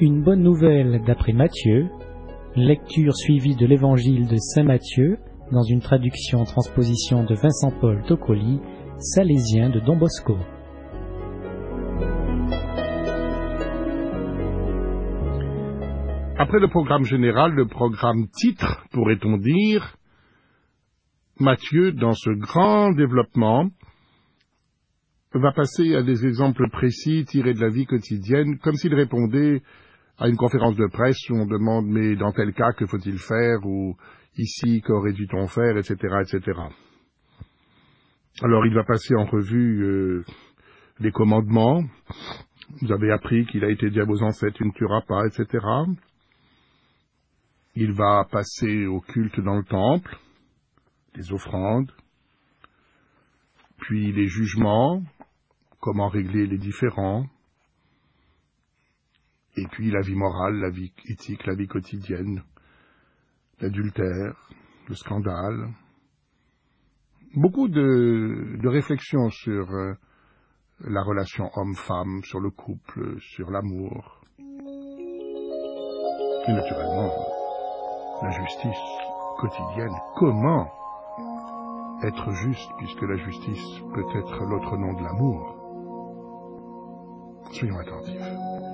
Une bonne nouvelle d'après Matthieu, lecture suivie de l'évangile de Saint Matthieu dans une traduction-transposition de Vincent-Paul Toccoli, salésien de Don Bosco. Après le programme général, le programme titre, pourrait-on dire, Matthieu, dans ce grand développement, va passer à des exemples précis tirés de la vie quotidienne, comme s'il répondait à une conférence de presse où on demande « mais dans tel cas, que faut-il faire ?» ou « ici, qu'aurait dû-on faire ?» etc., etc. Alors il va passer en revue les commandements. Vous avez appris qu'il a été dit à vos ancêtres « tu ne tueras pas », etc. Il va passer au culte dans le temple, les offrandes, puis les jugements, comment régler les différends, et puis la vie morale, la vie éthique, la vie quotidienne, l'adultère, le scandale. Beaucoup de réflexions sur la relation homme-femme, sur le couple, sur l'amour. Et naturellement, la justice quotidienne. Comment être juste, puisque la justice peut être l'autre nom de l'amour? Soyons attentifs.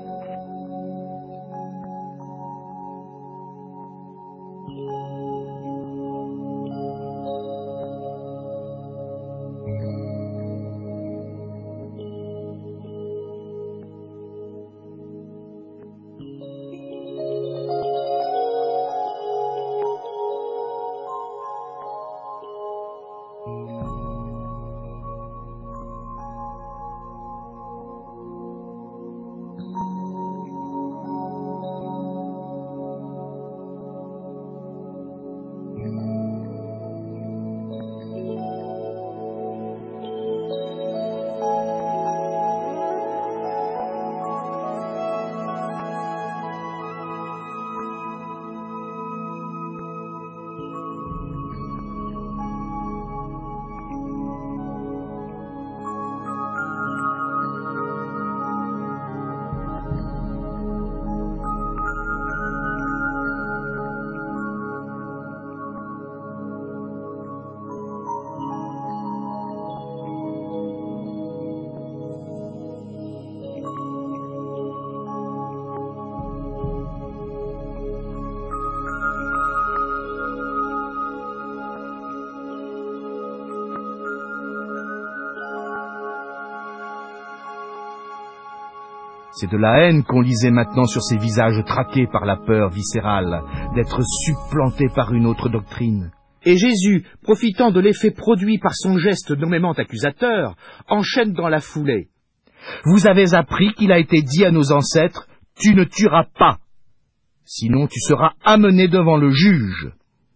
C'est de la haine qu'on lisait maintenant sur ces visages traqués par la peur viscérale d'être supplantés par une autre doctrine. Et Jésus, profitant de l'effet produit par son geste nommément accusateur, enchaîne dans la foulée. Vous avez appris qu'il a été dit à nos ancêtres, « Tu ne tueras pas, sinon tu seras amené devant le juge. »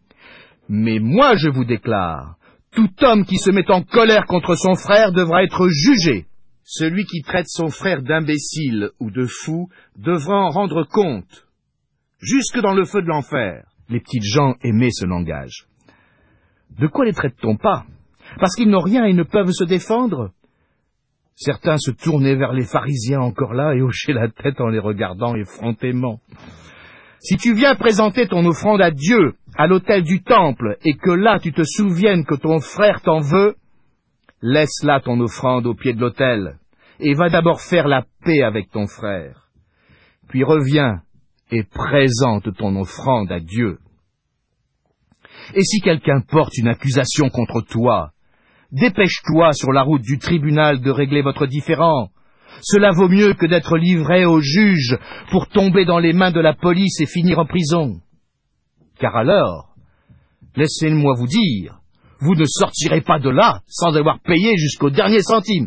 Mais moi je vous déclare, tout homme qui se met en colère contre son frère devra être jugé. Celui qui traite son frère d'imbécile ou de fou devra en rendre compte, jusque dans le feu de l'enfer. Les petites gens aimaient ce langage. De quoi les traite-t-on pas? Parce qu'ils n'ont rien et ne peuvent se défendre? Certains se tournaient vers les pharisiens encore là et hochaient la tête en les regardant effrontément. Si tu viens présenter ton offrande à Dieu, à l'autel du temple, et que là tu te souviennes que ton frère t'en veut, laisse là ton offrande au pied de l'autel, et va d'abord faire la paix avec ton frère. Puis reviens et présente ton offrande à Dieu. Et si quelqu'un porte une accusation contre toi, dépêche-toi sur la route du tribunal de régler votre différend. Cela vaut mieux que d'être livré au juge pour tomber dans les mains de la police et finir en prison. Car alors, laissez-moi vous dire, vous ne sortirez pas de là sans avoir payé jusqu'au dernier centime.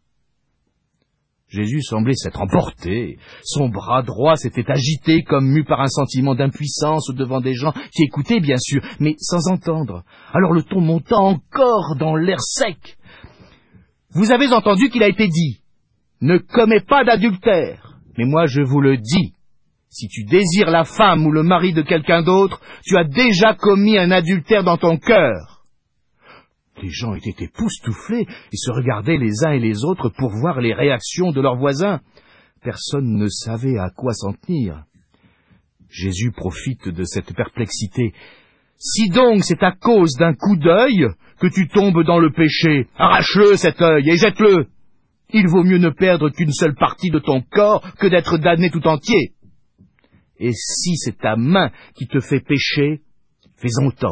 Jésus semblait s'être emporté. Son bras droit s'était agité comme mu par un sentiment d'impuissance devant des gens qui écoutaient bien sûr, mais sans entendre. Alors le ton monta encore dans l'air sec. Vous avez entendu qu'il a été dit, « Ne commets pas d'adultère ». Mais moi je vous le dis, si tu désires la femme ou le mari de quelqu'un d'autre, tu as déjà commis un adultère dans ton cœur. Les gens étaient époustouflés et se regardaient les uns et les autres pour voir les réactions de leurs voisins. Personne ne savait à quoi s'en tenir. Jésus profite de cette perplexité. « Si donc c'est à cause d'un coup d'œil que tu tombes dans le péché, arrache-le cet œil et jette-le. Il vaut mieux ne perdre qu'une seule partie de ton corps que d'être damné tout entier. Et si c'est ta main qui te fait pécher, fais-en autant. »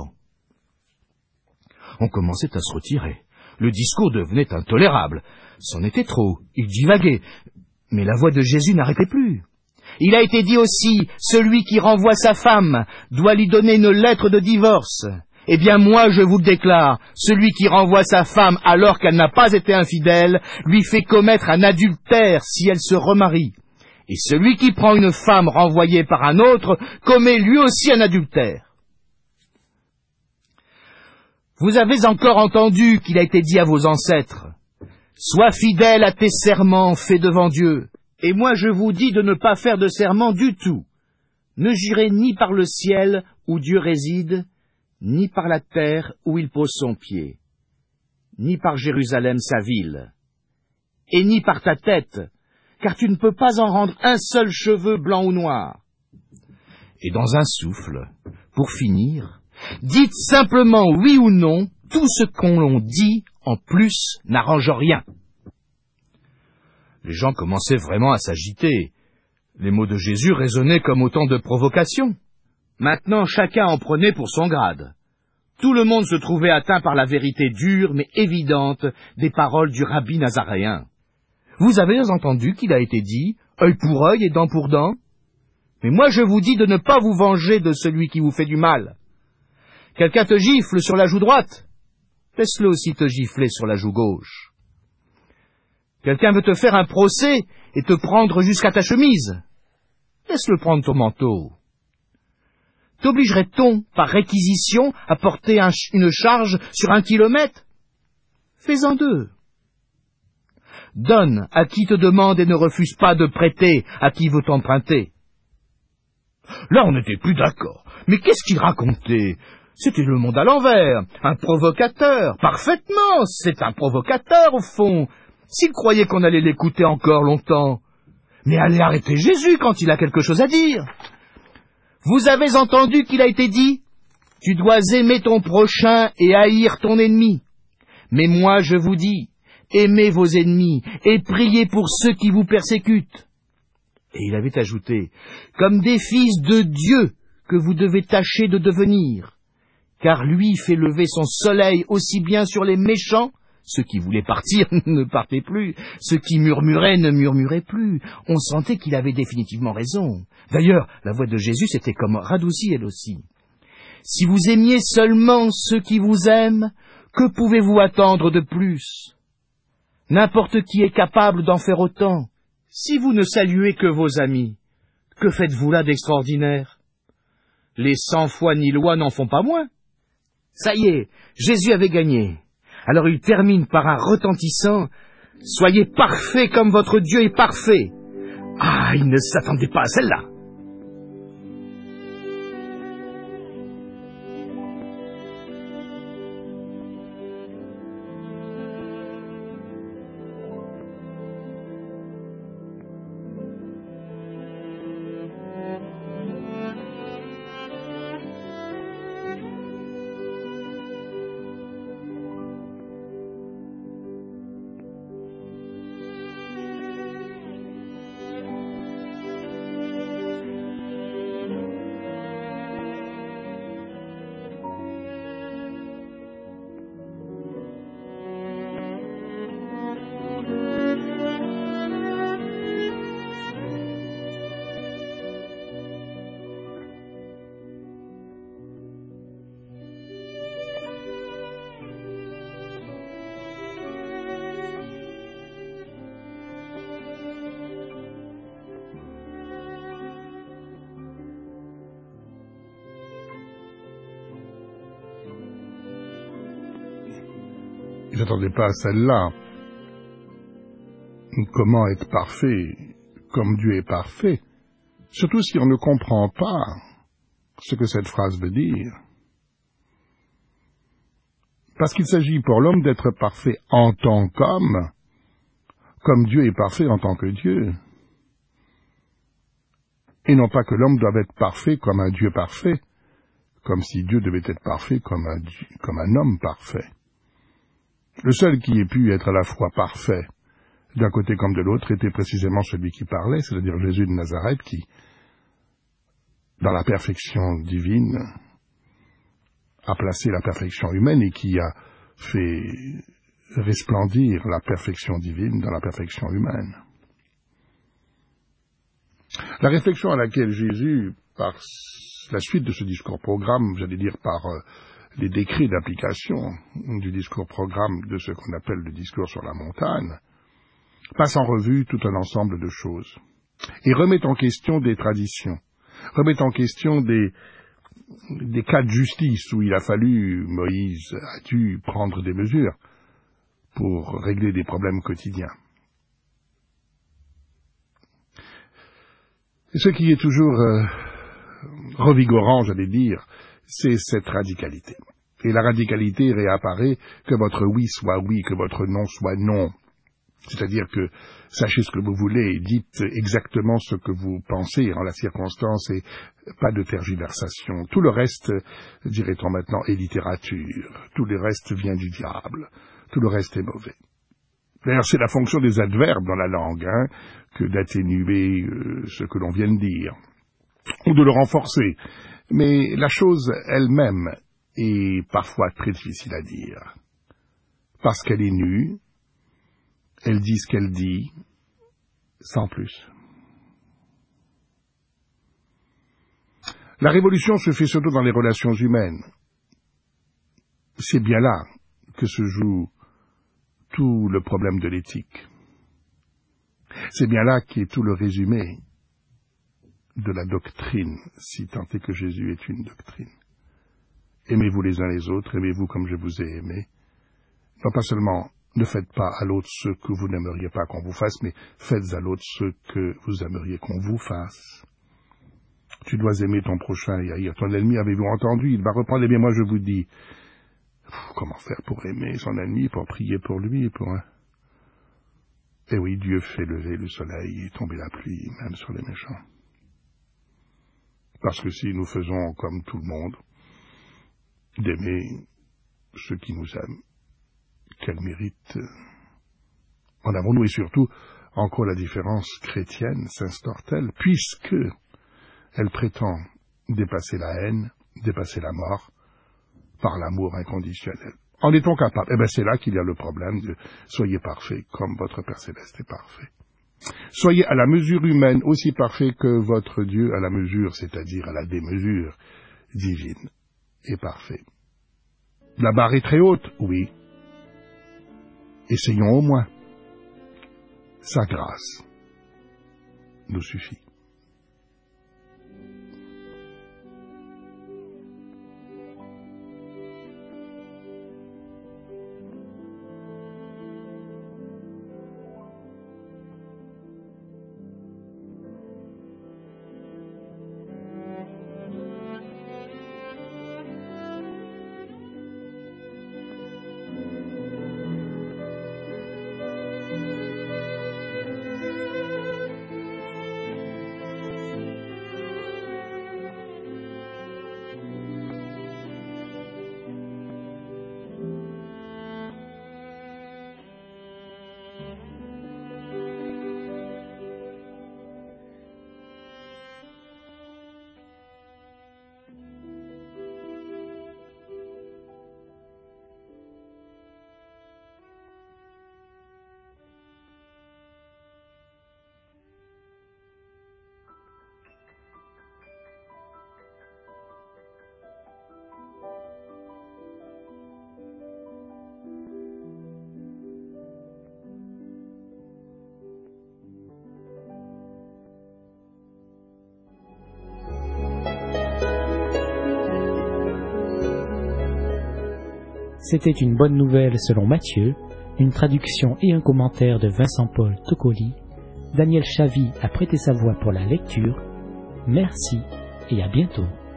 On commençait à se retirer. Le discours devenait intolérable. C'en était trop. Il divaguait. Mais la voix de Jésus n'arrêtait plus. Il a été dit aussi, celui qui renvoie sa femme doit lui donner une lettre de divorce. Eh bien moi je vous le déclare, celui qui renvoie sa femme alors qu'elle n'a pas été infidèle, lui fait commettre un adultère si elle se remarie. Et celui qui prend une femme renvoyée par un autre commet lui aussi un adultère. Vous avez encore entendu qu'il a été dit à vos ancêtres, « Sois fidèle à tes serments faits devant Dieu. » Et moi je vous dis de ne pas faire de serment du tout. Ne jurez ni par le ciel où Dieu réside, ni par la terre où il pose son pied, ni par Jérusalem sa ville, et ni par ta tête, car tu ne peux pas en rendre un seul cheveu blanc ou noir. Et dans un souffle, pour finir, dites simplement oui ou non, tout ce qu'on dit en plus n'arrange rien. Les gens commençaient vraiment à s'agiter. Les mots de Jésus résonnaient comme autant de provocations. Maintenant, chacun en prenait pour son grade. Tout le monde se trouvait atteint par la vérité dure mais évidente des paroles du rabbi nazaréen. Vous avez entendu qu'il a été dit « œil pour œil et dent pour dent » ? Mais moi je vous dis de ne pas vous venger de celui qui vous fait du mal. Quelqu'un te gifle sur la joue droite, laisse-le aussi te gifler sur la joue gauche. Quelqu'un veut te faire un procès et te prendre jusqu'à ta chemise, laisse-le prendre ton manteau. T'obligerait-on, par réquisition, à porter une charge sur 1 kilomètre? Fais-en 2. Donne à qui te demande et ne refuse pas de prêter à qui veut t'emprunter. Là, on n'était plus d'accord. Mais qu'est-ce qu'il racontait? C'était le monde à l'envers, un provocateur. Parfaitement, c'est un provocateur, au fond. S'il croyait qu'on allait l'écouter encore longtemps. Mais allez arrêter Jésus quand il a quelque chose à dire. Vous avez entendu qu'il a été dit, « Tu dois aimer ton prochain et haïr ton ennemi. » Mais moi je vous dis, aimez vos ennemis et priez pour ceux qui vous persécutent. Et il avait ajouté, comme des fils de Dieu que vous devez tâcher de devenir, car lui fait lever son soleil aussi bien sur les méchants, ceux qui voulaient partir ne partaient plus, ceux qui murmuraient ne murmuraient plus. On sentait qu'il avait définitivement raison. D'ailleurs, la voix de Jésus s'était comme radoucie elle aussi. Si vous aimiez seulement ceux qui vous aiment, que pouvez-vous attendre de plus? N'importe qui est capable d'en faire autant. Si vous ne saluez que vos amis, que faites-vous là d'extraordinaire? Les 100 fois ni loi n'en font pas moins. Ça y est, Jésus avait gagné. Alors il termine par un retentissant « Soyez parfaits comme votre Dieu est parfait ». Ah, il ne s'attendait pas à celle-là. Je n'attendais pas à celle-là. Comment être parfait comme Dieu est parfait? Surtout si on ne comprend pas ce que cette phrase veut dire. Parce qu'il s'agit pour l'homme d'être parfait en tant qu'homme, comme Dieu est parfait en tant que Dieu. et non pas que l'homme doive être parfait comme un Dieu parfait, comme si Dieu devait être parfait comme un homme parfait. Le seul qui ait pu être à la fois parfait, d'un côté comme de l'autre, était précisément celui qui parlait, c'est-à-dire Jésus de Nazareth, qui, dans la perfection divine, a placé la perfection humaine et qui a fait resplendir la perfection divine dans la perfection humaine. La réflexion à laquelle Jésus, par la suite de ce discours-programme, j'allais dire par les décrets d'application du discours-programme de ce qu'on appelle le discours sur la montagne, passe en revue tout un ensemble de choses et remet en question des traditions, remet en question des cas de justice où il a fallu, Moïse a dû prendre des mesures pour régler des problèmes quotidiens. Ce qui est toujours revigorant, j'allais dire, c'est cette radicalité. Et la radicalité réapparaît que votre oui soit oui, que votre non soit non. C'est-à-dire que sachez ce que vous voulez, dites exactement ce que vous pensez en la circonstance et pas de tergiversation. Tout le reste, dirait-on maintenant, est littérature. Tout le reste vient du diable. Tout le reste est mauvais. D'ailleurs, c'est la fonction des adverbes dans la langue, que d'atténuer ce que l'on vient de dire, ou de le renforcer. Mais la chose elle-même est parfois très difficile à dire, parce qu'elle est nue, elle dit ce qu'elle dit, sans plus. La révolution se fait surtout dans les relations humaines. C'est bien là que se joue tout le problème de l'éthique. C'est bien là qu'est tout le résumé de la doctrine, si tant est que Jésus est une doctrine. Aimez-vous les uns les autres, aimez-vous comme je vous ai aimé. Non pas seulement ne faites pas à l'autre ce que vous n'aimeriez pas qu'on vous fasse, mais faites à l'autre ce que vous aimeriez qu'on vous fasse. Tu dois aimer ton prochain et haïr ton ennemi, avez-vous entendu? Il va reprendre, eh bien moi je vous dis, comment faire pour aimer son ennemi, pour prier pour lui, Eh oui, Dieu fait lever le soleil et tomber la pluie, même sur les méchants. Parce que si nous faisons comme tout le monde, d'aimer ceux qui nous aiment, quel mérite en avons-nous? Et surtout, en quoi la différence chrétienne s'instaure-t-elle, puisque elle prétend dépasser la haine, dépasser la mort, par l'amour inconditionnel. En est-on capable? C'est là qu'il y a le problème de « soyez parfaits comme votre Père Céleste est parfait ». Soyez à la mesure humaine aussi parfait que votre Dieu à la mesure, c'est-à-dire à la démesure divine, est parfait. La barre est très haute, oui. Essayons au moins. Sa grâce nous suffit. C'était une bonne nouvelle selon Matthieu, une traduction et un commentaire de Vincent-Paul Toccoli. Daniel Chavy a prêté sa voix pour la lecture. Merci et à bientôt.